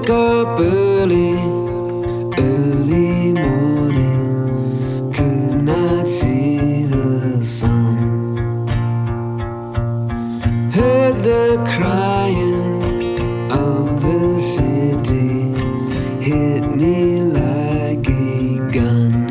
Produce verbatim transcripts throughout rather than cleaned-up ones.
woke up early, early morning, could not see the sun. Heard the crying of the city, hit me like a gun.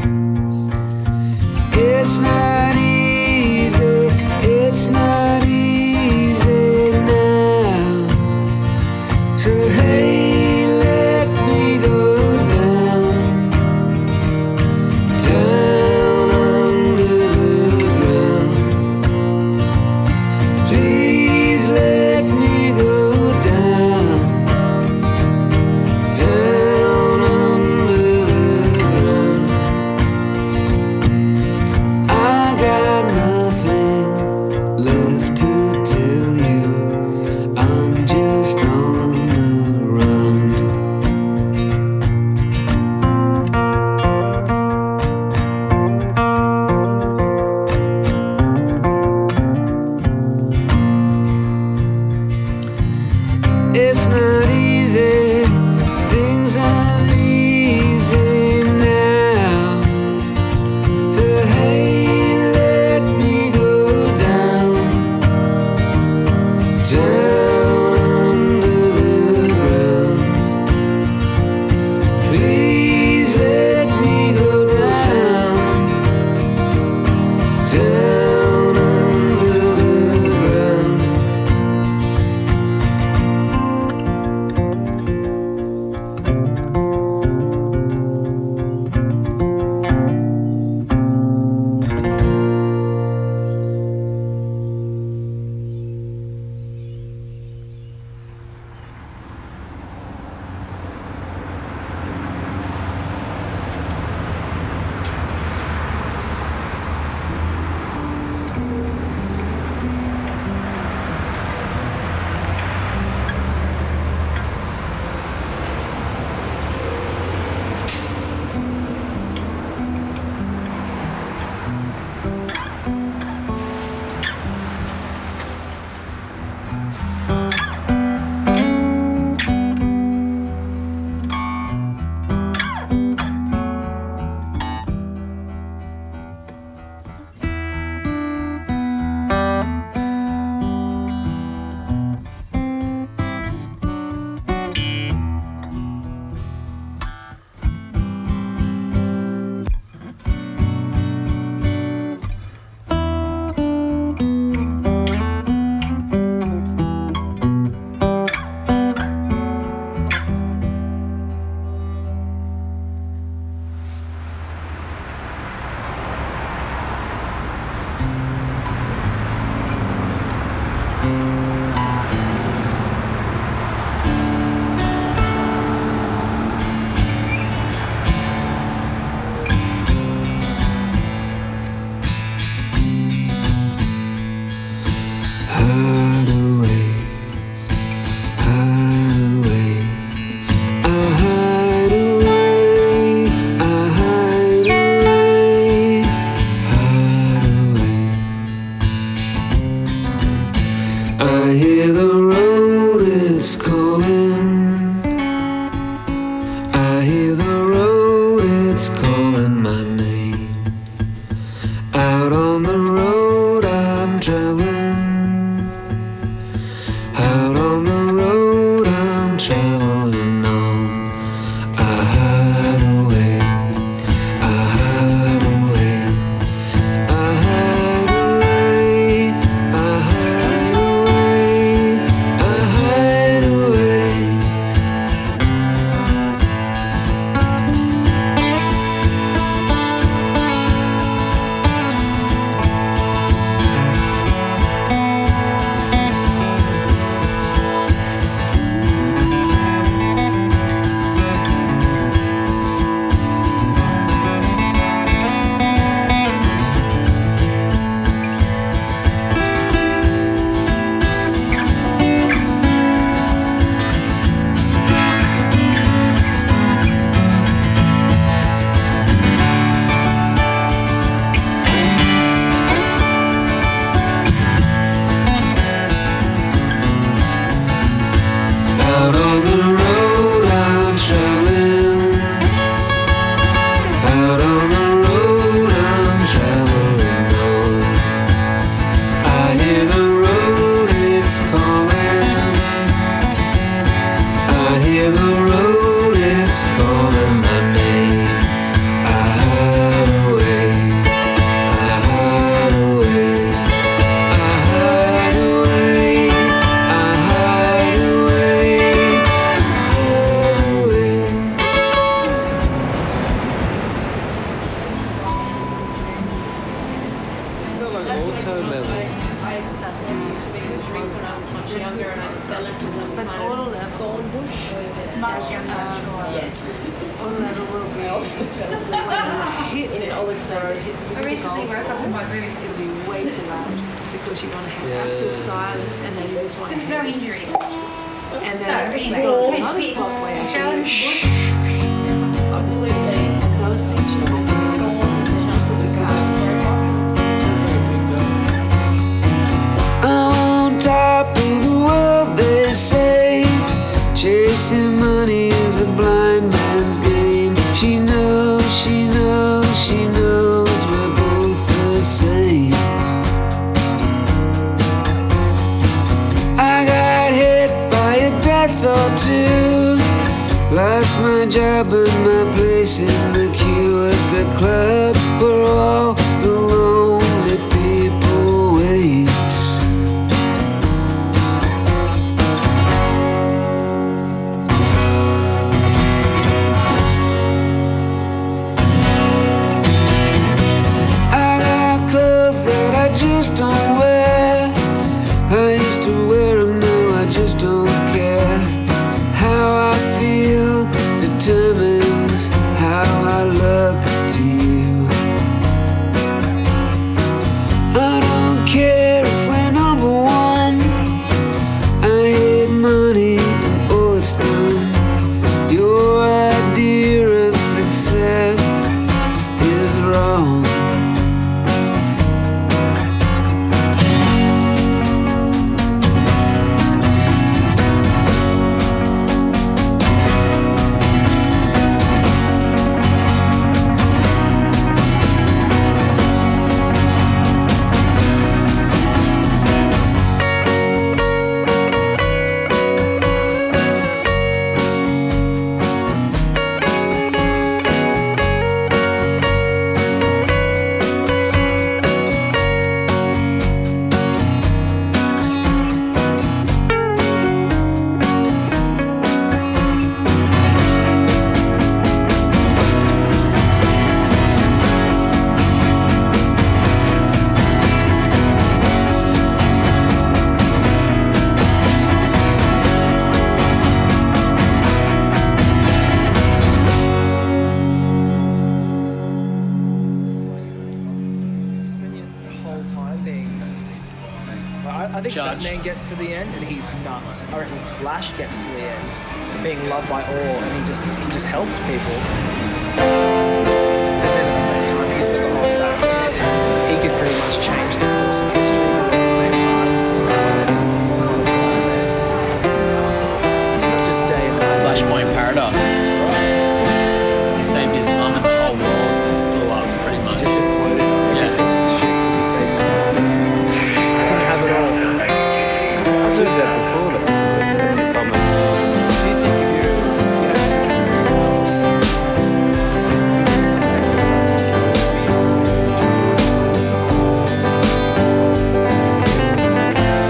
It's not easy, it's not easy now. So hey, let me go down, down under the ground. Please let me go down, down under the ground. I got nothing left to tell you, I'm just on the run. hear the road, it's calling my name. I hide away, I hide away, I hide away, I hide away, hide away. Felt like an auto level. But auto level, um, auto level will be when you hit it, or hit I recently woke up in my room. it'll be way too loud because you want to have Yeah. absolute silence and then you just want to It's no hit it. injury. And So, then anyway, you go to which another bits? spot where you Show do us shh. Obviously, those things you want to go on and jump with the cars. I'm on top of the world, they say. Chasing money is a blind man's game. She knows, she knows, she knows we're both the same. I got hit by a death or two. Lost my job and my place in the queue at the club where all the lonely people wait. I got clothes that I just don't wear. I used to wear them, now I just don't care. How I feel determines how I look to you. I don't care if we're number one. I hate money and all it's done. Your idea of success is wrong. Spend your whole time being. I, I think Judged. Batman gets to the end and he's nuts. I reckon Flash gets to the end, being loved by all, and he just he just helps people. And then at the same time, he's got the whole fact that he could pretty much change the course of history. But at the same time, it's, it's not just day and night. Flashpoint paradox. He saved his mum and the whole world blew up pretty much. Just imploded. Yeah. It's shit because he saved his mum. Couldn't have it all. I've heard that before. That's, that's a common. Do you think if you you have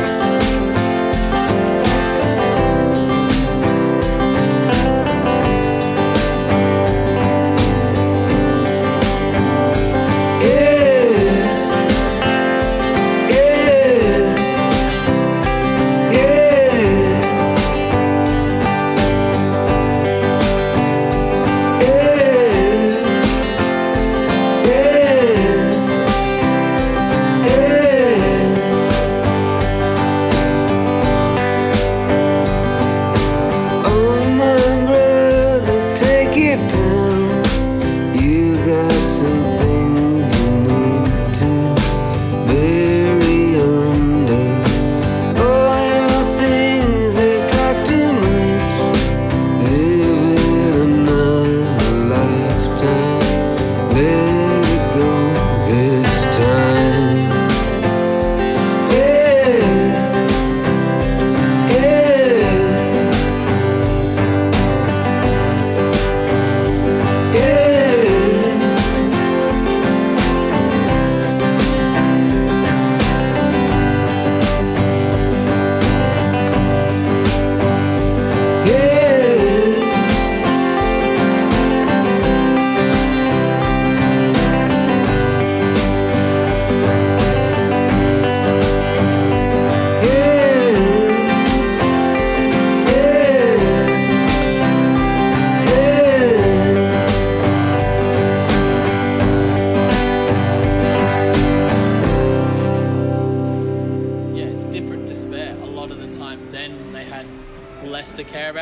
some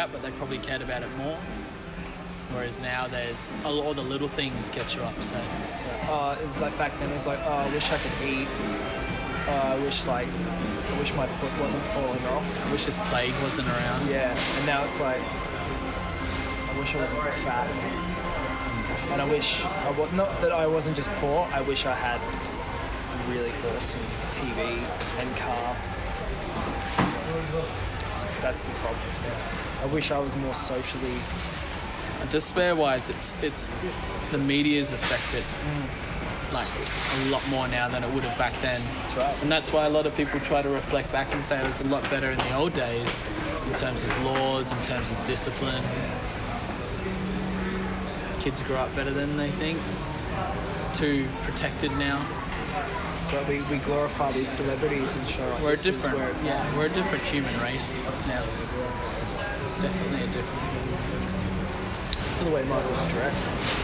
about, but they probably cared about it more. Whereas now there's all, all the little things get you upset. So, uh, like back then, it was like, oh, I wish I could eat. Uh, I wish like, I wish my foot wasn't falling off. I wish this plague wasn't around. Yeah, and now it's like, I wish I wasn't fat. And I wish, I was, not that I wasn't just poor, I wish I had a really awesome T V and car. That's, that's the problem now. I wish I was more socially... Despair-wise, it's it's the media's affected like a lot more now than it would have back then. That's right. And that's why a lot of people try to reflect back and say it was a lot better in the old days in terms of laws, in terms of discipline. Kids grow up better than they think. Too protected now. That's right, we, we glorify these celebrities and show like We're a this is different, where it's at. yeah, we're a different human race now. Definitely a different. Look at the way Michael's dressed.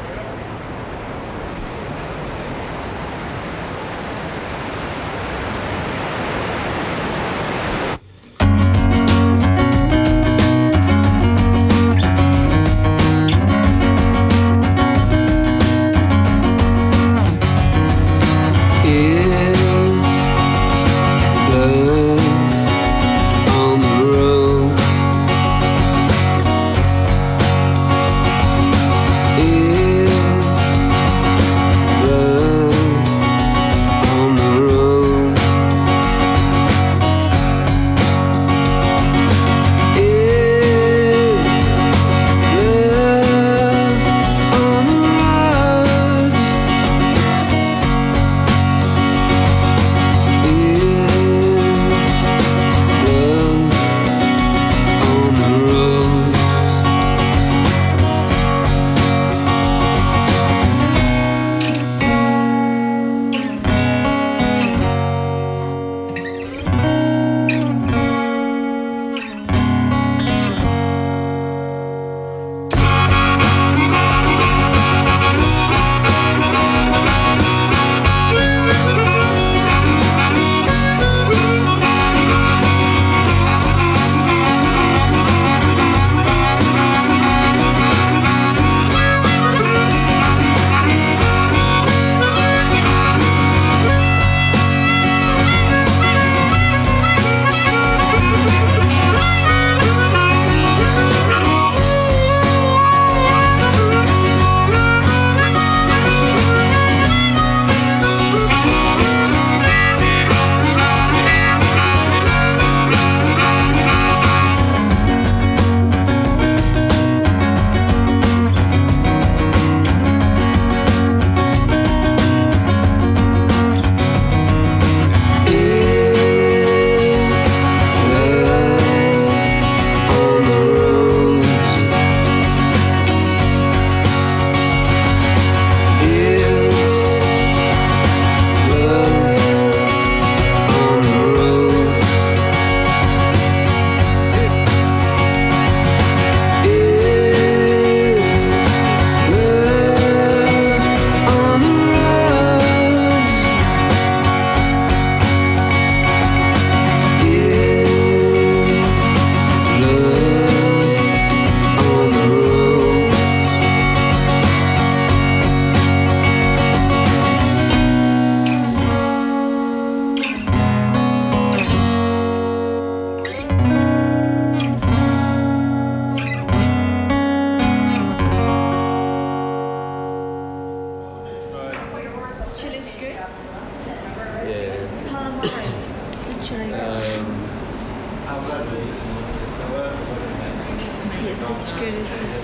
Yes, the script is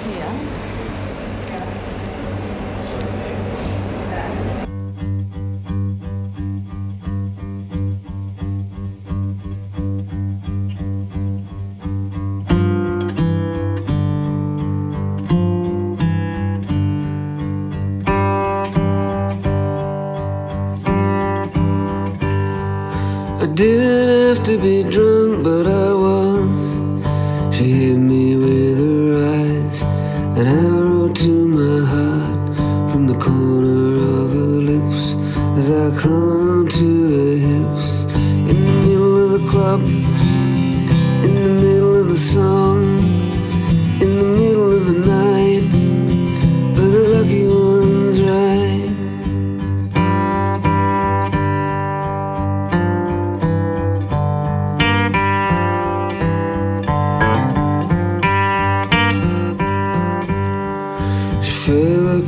here. I didn't have to be drunk, but I was. She hit me with her eyes, an arrow to my heart from the corner of her lips as I clung to her hips. In the middle of the club, in the middle of the song,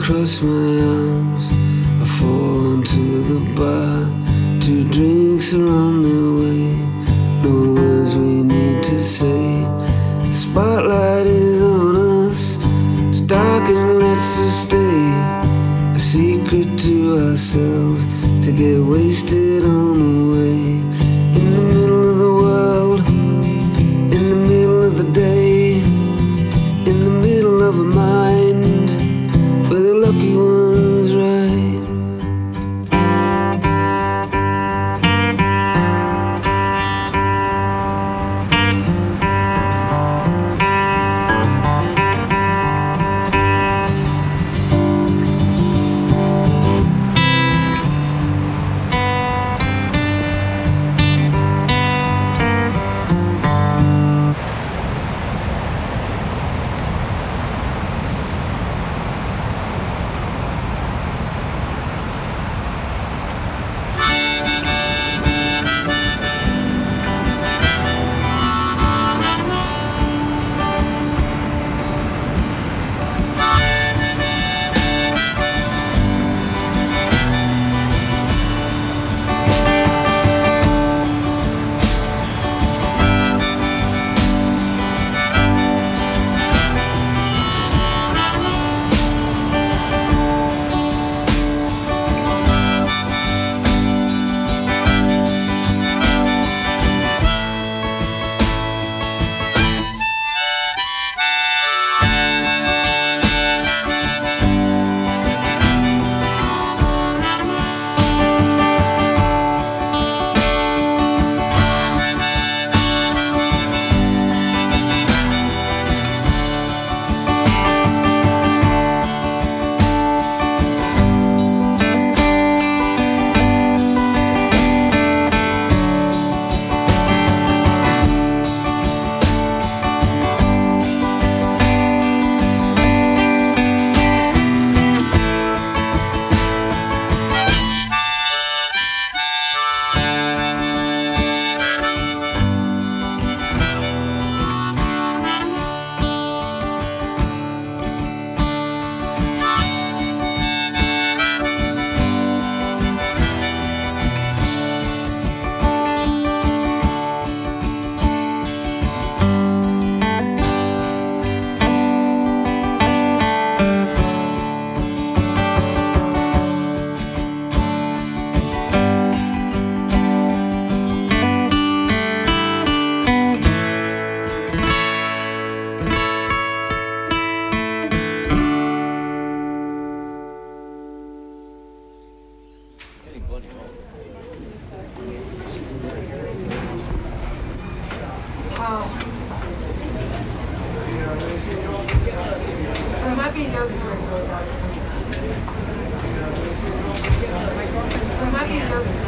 cross my arms, I fall onto the bar. Two drinks are on their way, no words we need to say. The spotlight is on us, it's dark and let's just stay. A secret to ourselves, to get wasted on the way. In the middle of the world, in the middle of the day, in the middle of a mind where the lucky ones ride. So it might be no good. So it might be no good.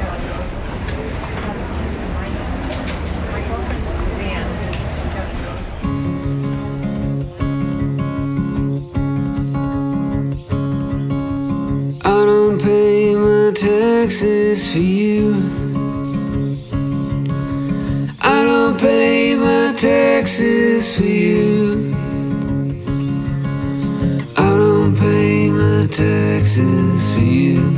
My girlfriend's Suzanne. I don't pay my taxes for you. I don't pay my taxes for you. I don't pay my taxes for you.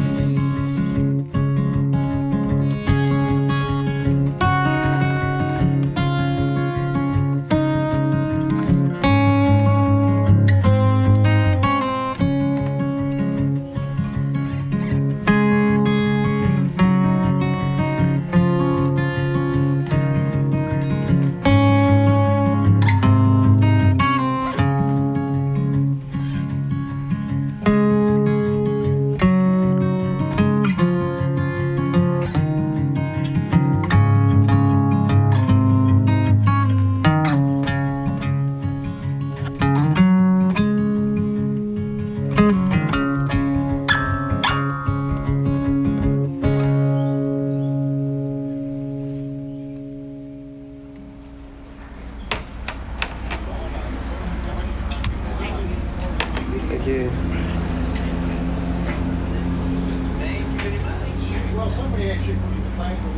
Thank you. Well, somebody actually put in the paper